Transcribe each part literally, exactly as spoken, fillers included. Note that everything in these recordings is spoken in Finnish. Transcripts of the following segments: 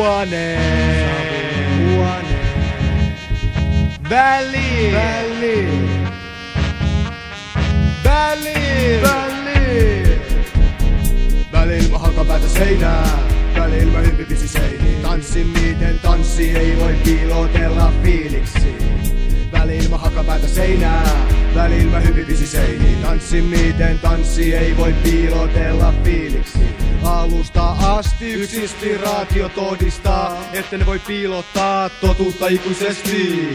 huone. Huone. Väliin. Väliin. Väliin. Väliin. Välillä hakan päätä seinää. Välillä mä hyppipisi seiniin. Tanssi miten tanssi, ei voi piilotella fiiliksi. Välillä mä hakan päätä seinää. Välillä mä hyppipisi seiniin. Tanssi miten tanssi, ei voi piilotella fiiliksi. Alusta asti yksi inspiraatio todistaa, että ne voi piilottaa totuutta ikuisesti.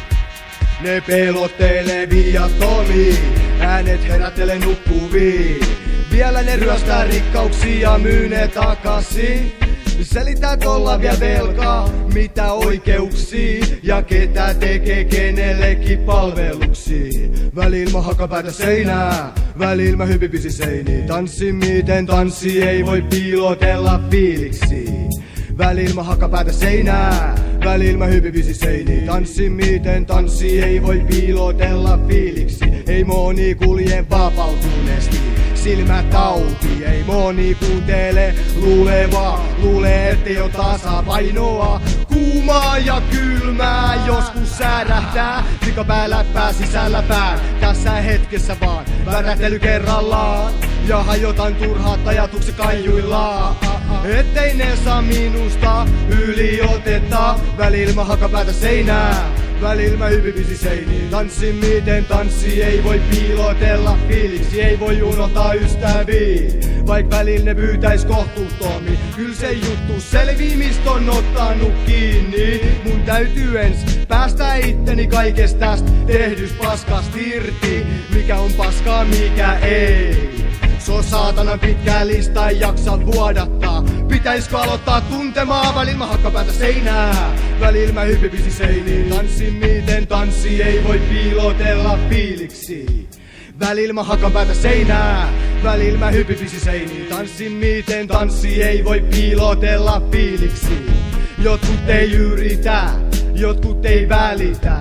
Ne pelottelee viattomia, äänet herättelee nukkuviin. Vielä ne ryöstää rikkauksia ja myy ne takaisin. Selitää tolla vielä velkaa, mitä oikeuksia ja ketä tekee kenellekin palveluksia. Välillä mä hakan päätä seinää, välillä mä hyppipisi seiniin. Tanssi miten tanssi, ei voi piilotella fiiliksi. Välillä mä hakan päätä seinää, välillä mä hyppipisi seiniin. Tanssi miten tanssi, ei voi piilotella fiiliksi. Ei moni kulje vapautuneesti, silmät auki, ei moni kuuntele, luulee vaan, luulee ettei oo tasapainoa. Kuumaa ja kylmää, joskus särähtää, vikapää läppää sisällä pään, tässä hetkessä vaan, värähtely kerrallaan. Ja hajotan turhat ajatukset kaijuillaan, ettei ne saa minusta yliotetta. Välillä mä hakan päätä seinää, välillä mä hyppipisi seiniin. Tanssi miten tanssi, ei voi piilotella fiiliksi, ei voi unohtaa ystäviä, vaik välillä ne pyytäis kohtuuttomia. Kyl se juttu selvii, mistä on ottanut kiinni. Mun täytyy ens päästä itteni kaikesta tästä tehdys paskast irti. Mikä on paskaa, mikä ei. Se on saatanan pitkä lista, ei jaksa vuodattaa. Pitäiskö aloittaa tuntemaan? Välillä mä hakan päätä seinää, välillä mä hyppipisi seiniin. Tanssi miten tanssi, ei voi piilotella fiiliksi. Välillä mä hakan päätä seinää, välillä mä hyppipisi seiniin. Tanssi miten tanssi, ei voi piilotella fiiliksi. Jotkut ei yritä, jotkut ei välitä.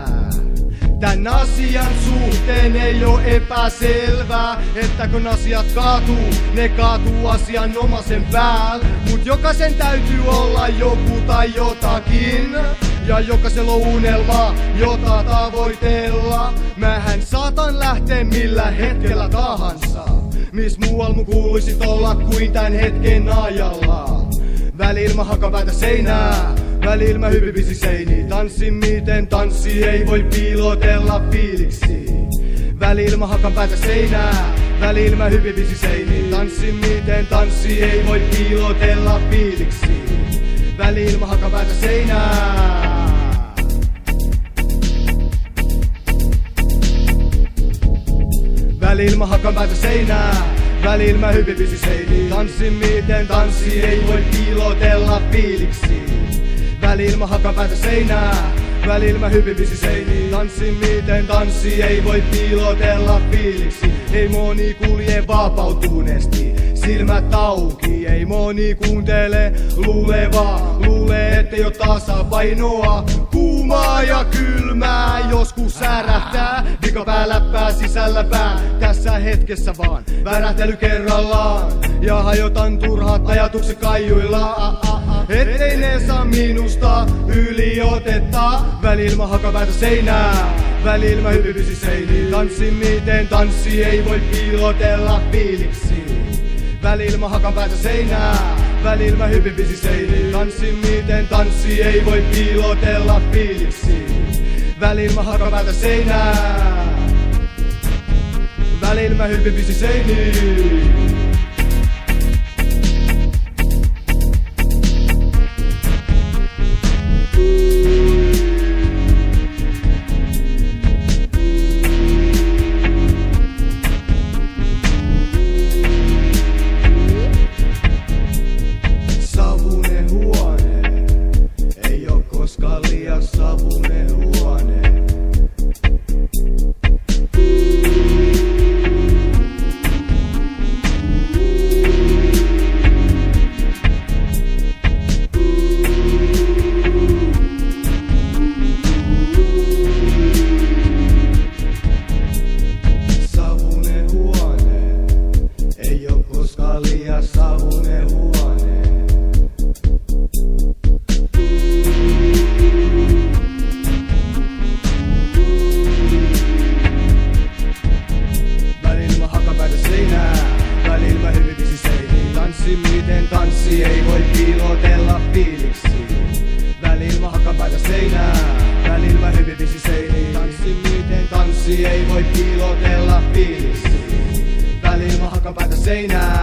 Tän asian suhteen ei oo epäselvää, että kun asiat kaatuu, ne kaatuu asianomaisen päällä. Mut jokaisen täytyy olla joku tai jotakin, ja jokaisella on unelma, jota tavoitella. Mähän saatan lähteä millä hetkellä tahansa, mis muual mun kuuluisit olla kuin tän hetken ajalla. Välillä mä hakan päätä seinää, välillä mä hyppipisi seiniin. Tanssi miten tanssi, ei voi piilotella fiiliksi. Välillä mä hakan päätä seinää, välillä mä hyppipisi seiniin. Tanssi miten tanssi, ei voi piilotella fiiliksi. Välillä mä hakan päätä seinää. Välillä mä hakan päätä seinää, välillä mä hyppipisi seiniin. Tanssi miten tanssi, ei voi piilotella fiiliksi. Välillä mä hakan päätä seinää, välillä mä hyppipisi seiniin. Tanssi miten tanssi, ei voi piilotella fiiliksi. Ei moni kulje vapautuneesti, silmät auki, ei moni kuuntele, luulee vaan, luulee ettei oo tasapainoa. Kuumaa ja kylmää, joskus särähtää, vikapää läppää sisällä pää, tässä hetkessä vaan, värähtely kerrallaan. Ja hajotan turhat ajatukset kaijuillaan, ettei ne saa minusta yliotetta. Välillä mä hakan päätä seinää, välillä mä hyppipisi seiniin. Tanssi miten tanssi, ei voi piilotella fiiliksi. Välillä mä hakan päätä seinää, välillä mä hyppipisi seiniin. Tanssi miten tanssi, ei voi piilotella fiiliksi. Välillä mä hakan päätä seinää, välillä mä hyppipisi seiniin. miten tanssi ei voi piilotella fiiliksiin. Välillä mä hakan päätä seinää, välillä mä hypipisi seiniin. Tanssi miten tanssi ei voi piilotella fiiliksiin. Välillä mä hakan päätä seinää,